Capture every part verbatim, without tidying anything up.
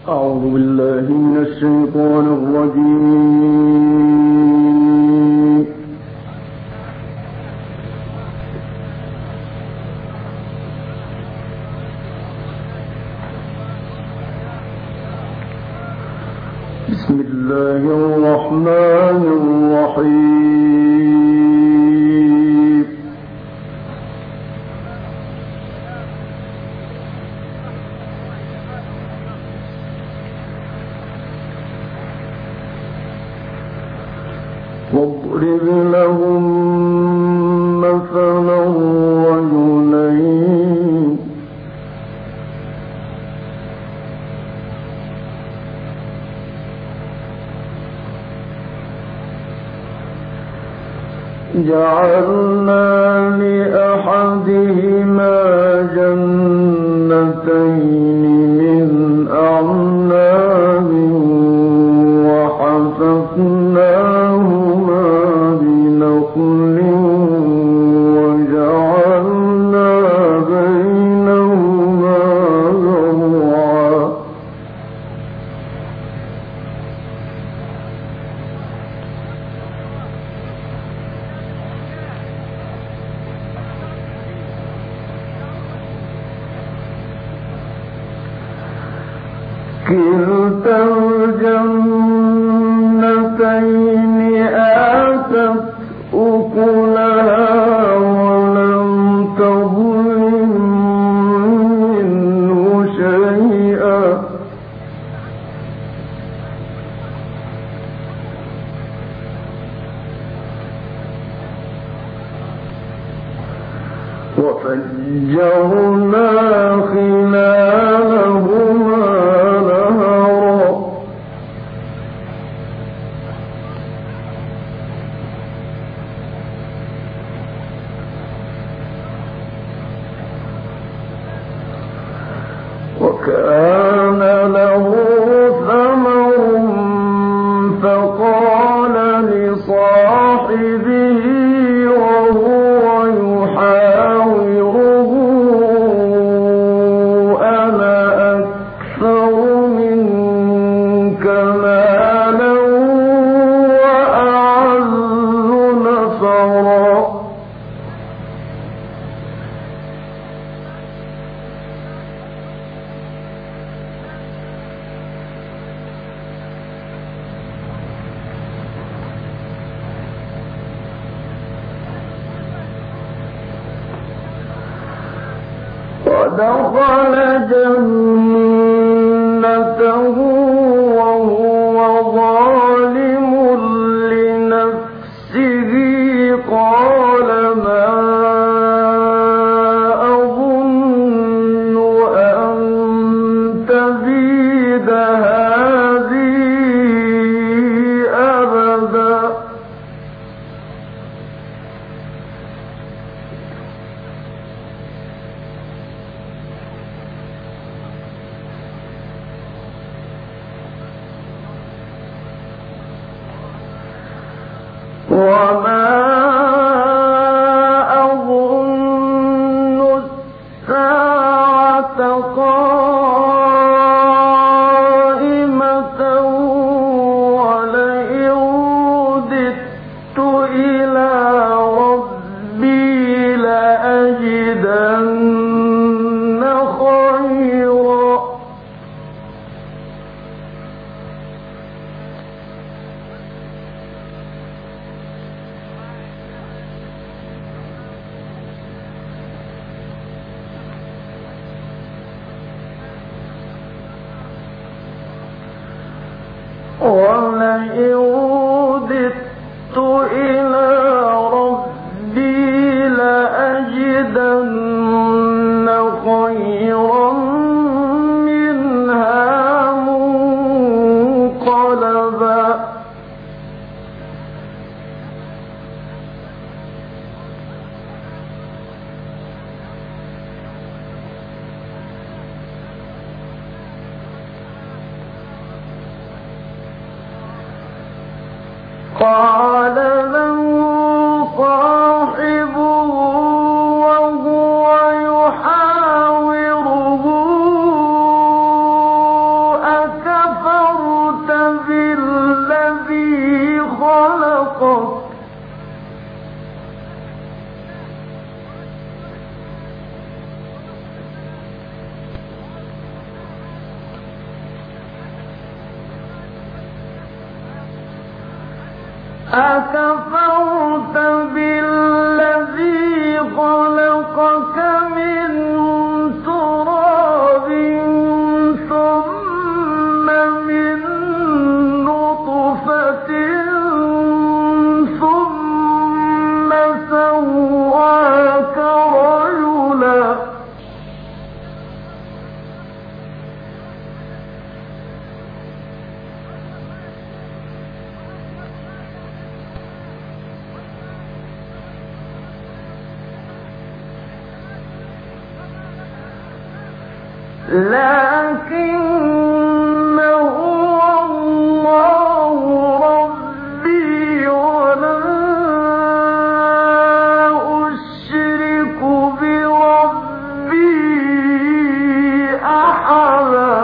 أعوذ بالله من الشيطان الرجيم. بسم الله الرحمن الرحيم. واضرب لهم مثلا رجلين جعلنا لأحدهما جنتين من أعناب وحففناهما بنخل وجعلنا بينهما زرعا كلتا الجنتين آتت أكلها ولم تظلم منه شيئا وفجرنا خلالهما نهرا وكان له ثمر فقال لصاحبه وهو يحاوره أنا أكثر منك مالا وأعز نفرا ودخل جنته وهو ظالم لنفسه قال ما أظن أن تبيد هذه أبدا وما أظن الساعة قائمة ولئن رددت إلى ربي لأجدن خيرا ولئن رددت إلى ربي لأجدن خيرا منها منقلبا أكفرت بالذي خلقك من تراب ثم من نطفة ثم سواك رجلا لكن هو الله ربي ولا أشرك بربي أحدا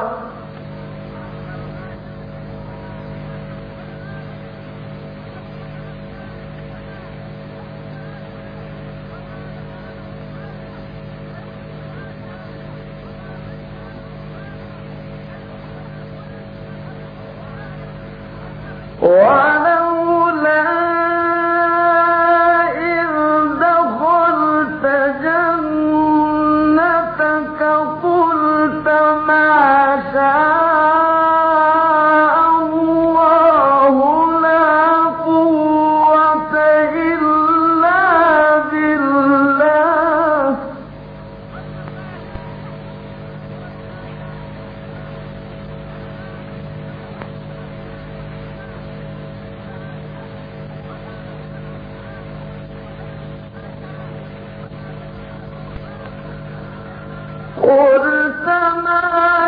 ولولا إذ دخلت جنتك قلت ما شاء الله لا قوة إلا بالله قلت ما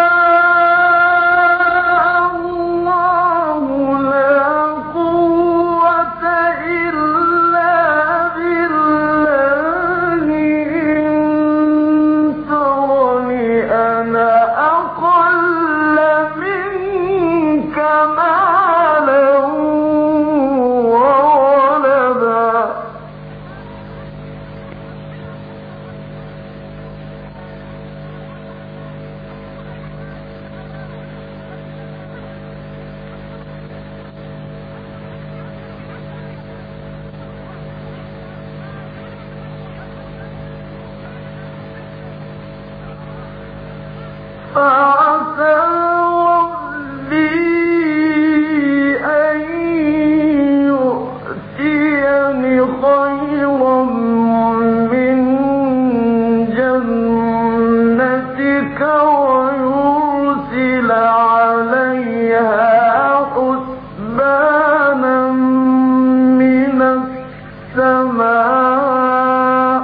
شاء الله لا قوة إلا بالله إن ترني أنا أقل منك مالا وولدا فعسى ربي أن يؤتيني خيرا من جنتك ويرسل عليها حسبانا من السماء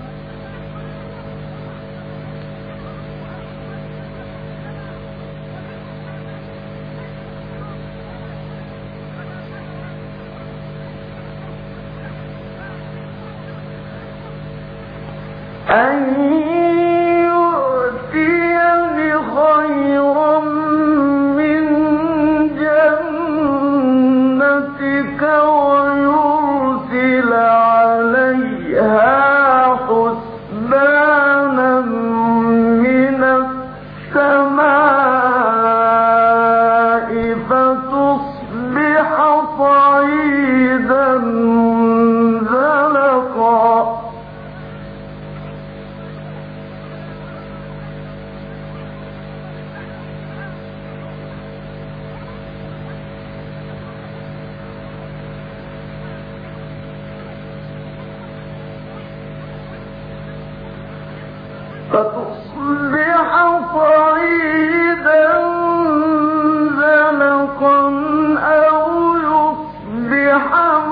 أن يؤتيني خيرا من جنتك ويرسل عليها حسبانا من السماء فتصبح صعيدا زلقا فتصبح صعيدا زلقا أو يصبح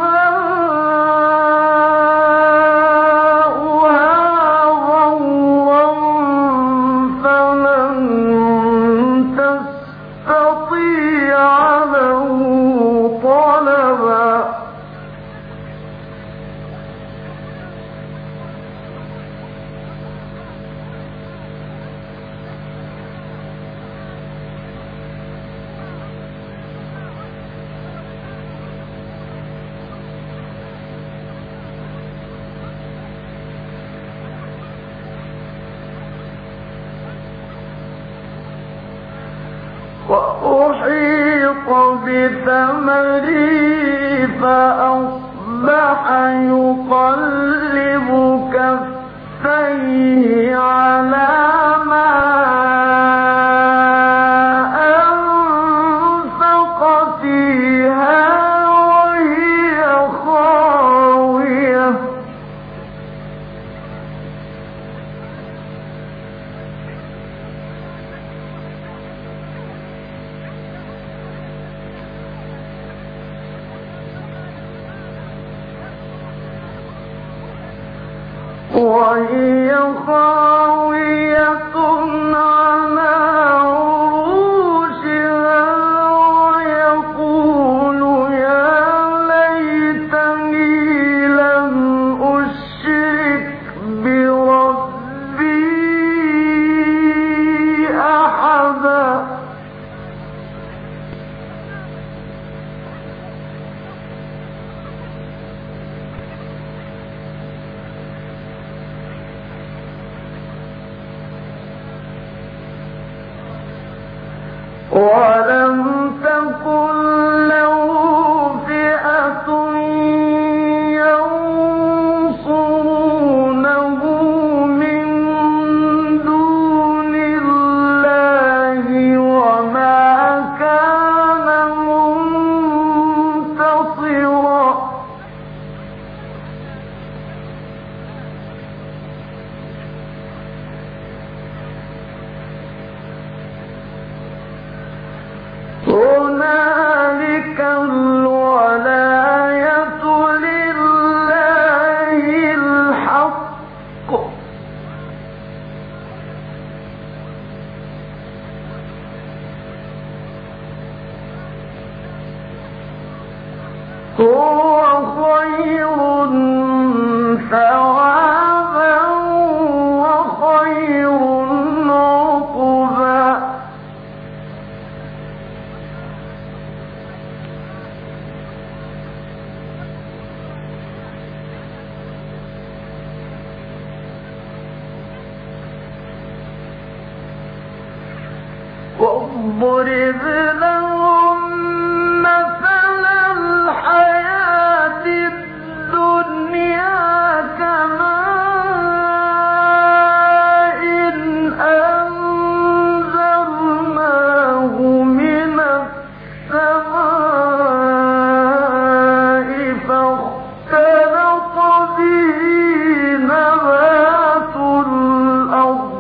ماؤها غورا فلن تستطيع له طلبا وأحيط بثمره فأصبح يقلب كفيه على ما أنفق فيها وهي خاوية. وهي خاوية على عروشها ويقول يا ليتني لم أشرك بربي أحدا. ولم تكن له فئة ينصرونه من دون الله وما كان منتصرا. هنالك الولاية لله الحق هو خير ثوابا وخير عقبا. واضرب لهم مثل الحياة الدنيا كماء أنزلناه من السماء فاختلط به نبات الأرض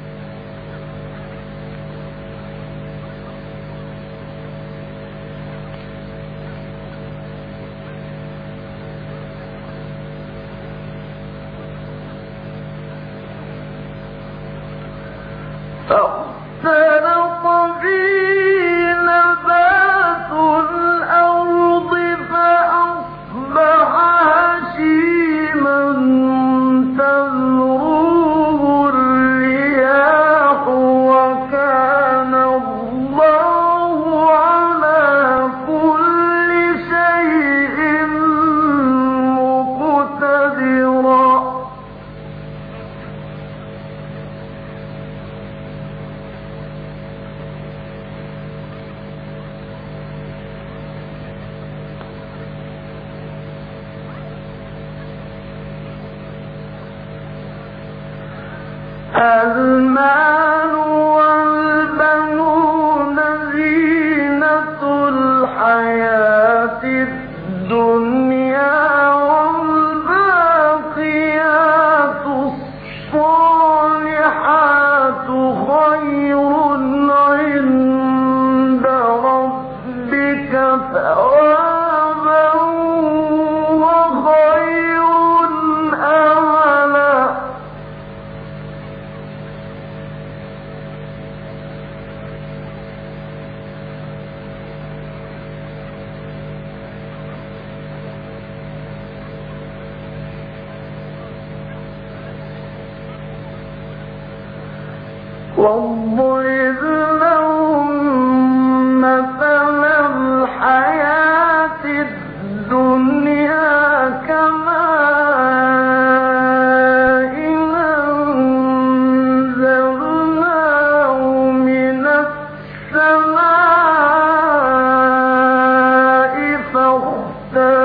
فاختلط به نبات الأرض فأصبح هشيما تذروه الرياح وكان الله على كل شيء مقتدرا. المال والبنون زينة الحياة الدنيا والباقيات الصالحات خير عند ربك ثوابا وخير أملا. واضرب لهم مثل الحياة الدنيا كماء أنزلناه من السماء فاختلط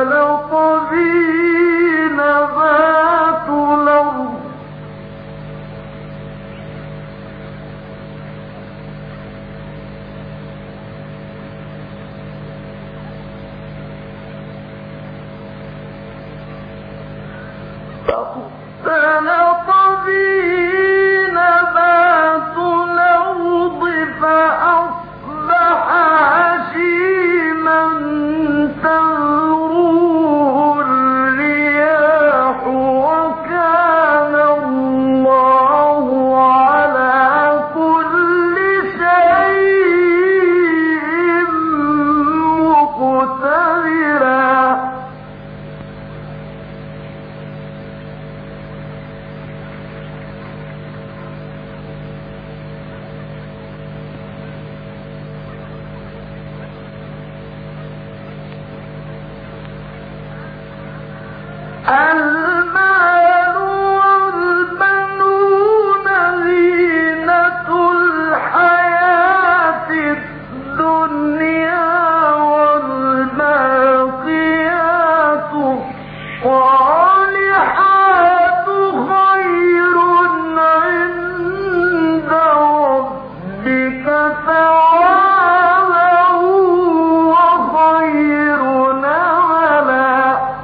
فاختلط به نبات الأرض فأصبح هشيما تذروه الرياح وكان الله على كل شيء مقتدرا. المال والبنون زينة الحياة الدنيا والباقيات الصالحات خير عند ربك ثوابا وخير نملا.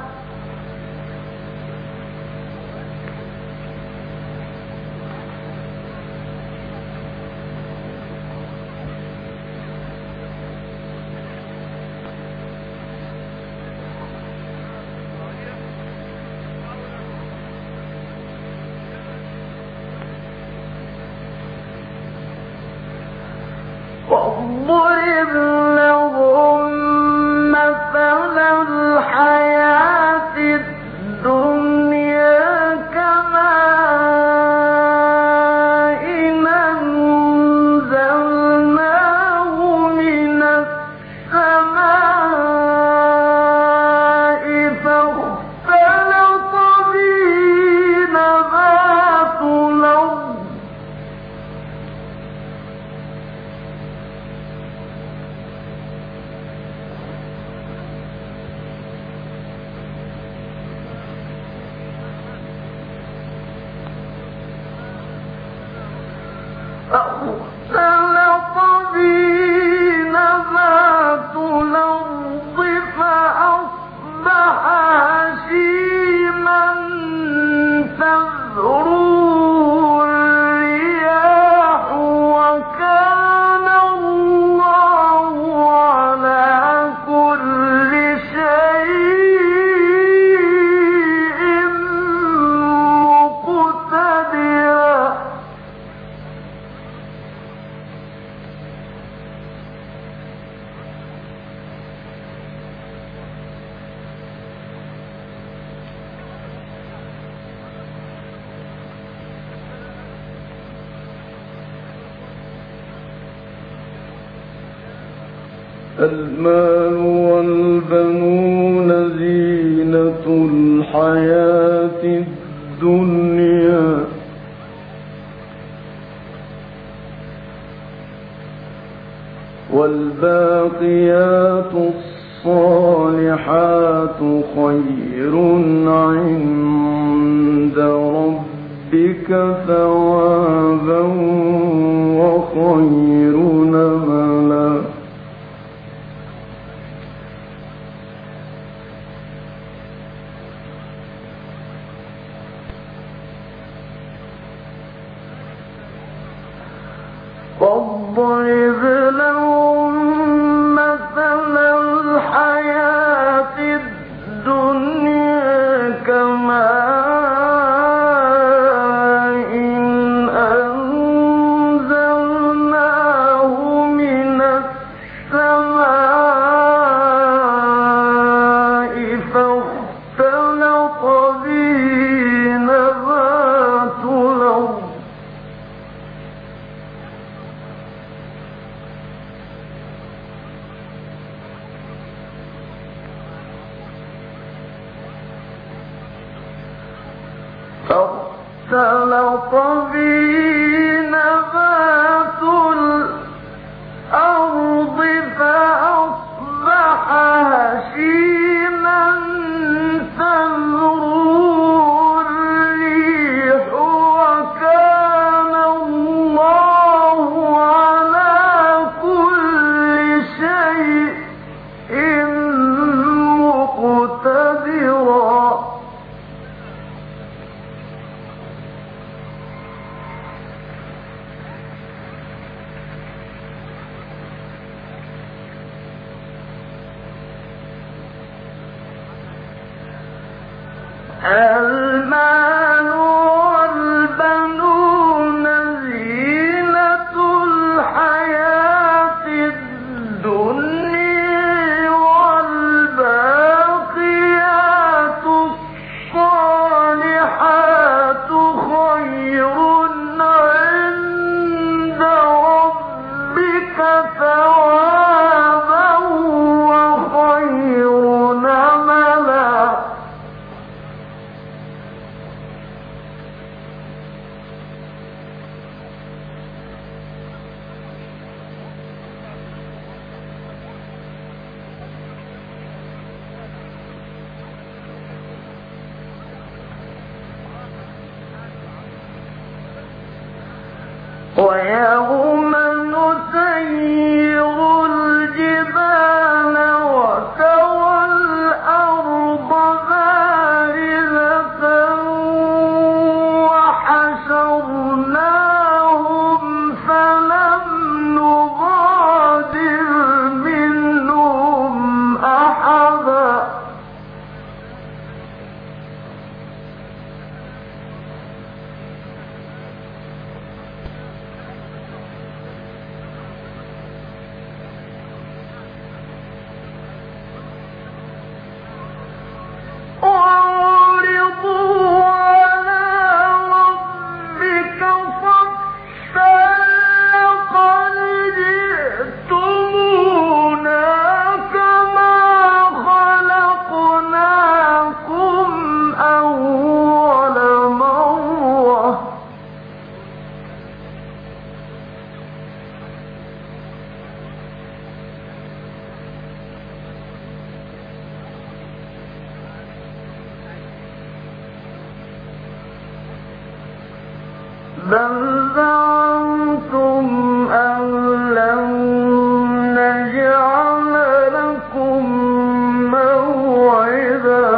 واضرب لهم مثل الحياة الدنيا كماء أنزلناه من السماء فاختلط به نبات الأرض فاختلط به نبات الأرض فأصبح هشيما تذروه الرياح وكان الله على كل شيء مقتدرا. المال والبنون زينة الحياة الدنيا والباقيات الصالحات خير عند ربك ثوابا وخير نملا. واضرب لهم مثل الحياة الدنيا كماء أنزلناه من السماء فاختلط به نبات الأرض فاختلط به نبات الأرض فأصبح هشيما تذروه الريح وكان الله على كل شيء مقتدرا. المال والبنون زينة الحياة الدنيا والباقيات الصالحات خير عند ربك ثوابا وخير نملا. ويوم نسير الجبال وترى الأرض بارزة وحشرناهم فلم نغادر منهم أحدا. وعرضوا على ربك صفا لقد جئتمونا كما خلقناكم أول مرة. بل زعمتم أن لن نجعل لكم موعدا.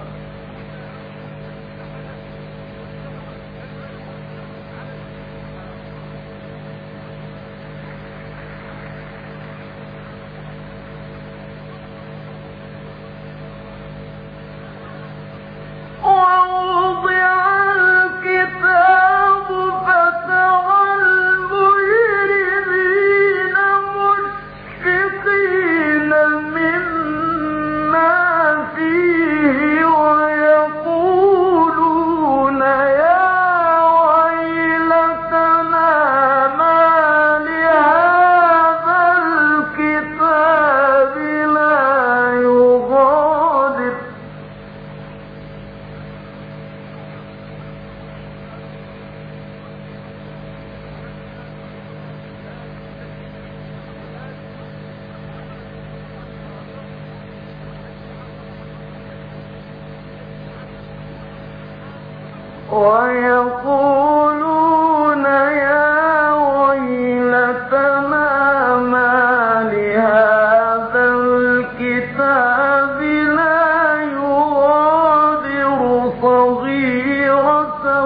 ووضع الكتاب فترى المجرمين مشفقين مما فيه ويقولون يا ويلتنا ما لهذا الكتاب لا يغادر ويقولون يا ويلتنا ما لهذا الكتاب لا يغادر صغيرة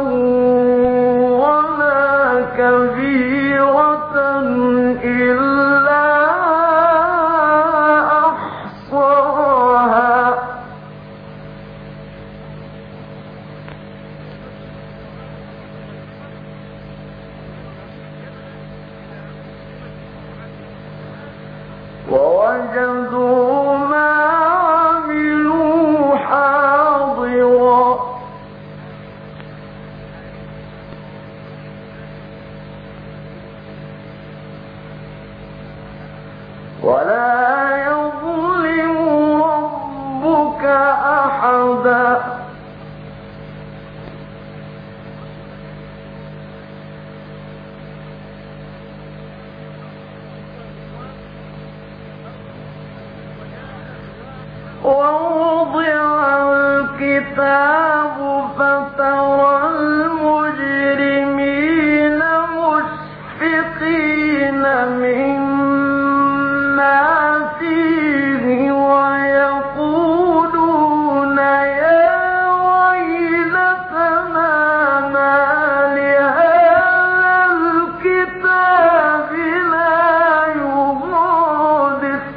ولا كبيرة إلا أحصاها. ووجدوا ما عملوا حاضرا ولا يظلم ربك أحدا. ووضع الكتاب فترى المجرمين مشفقين مما فيه ويقولون يا ويلتنا ما لهذا الكتاب لا يغادر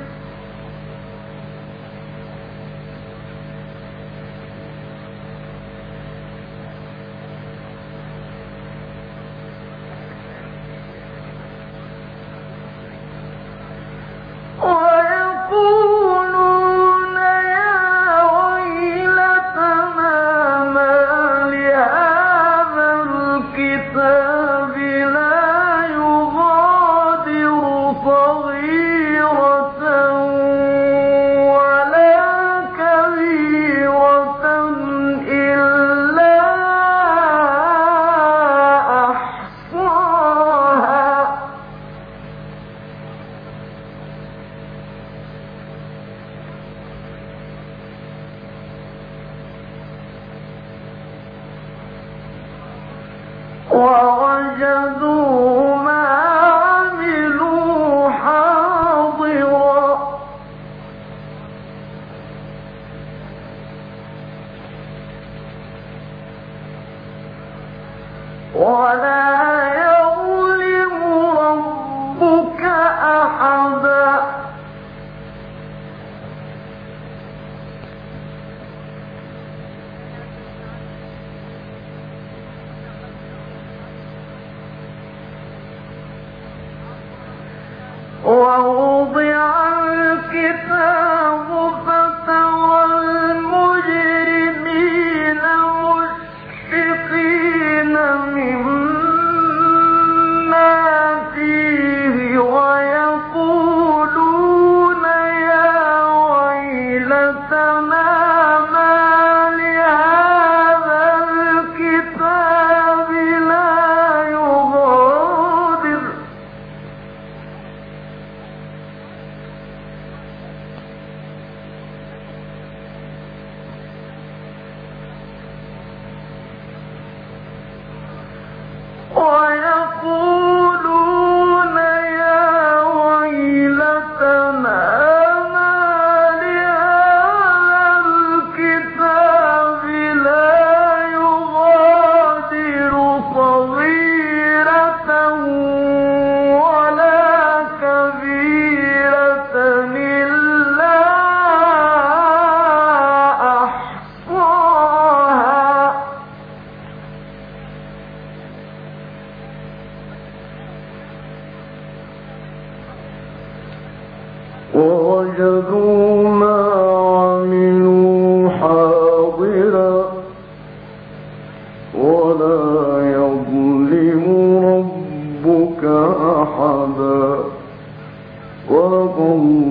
ووجدوا ما عملوا حاضرا ولا يظلم ربك أحدا. وَقَالَ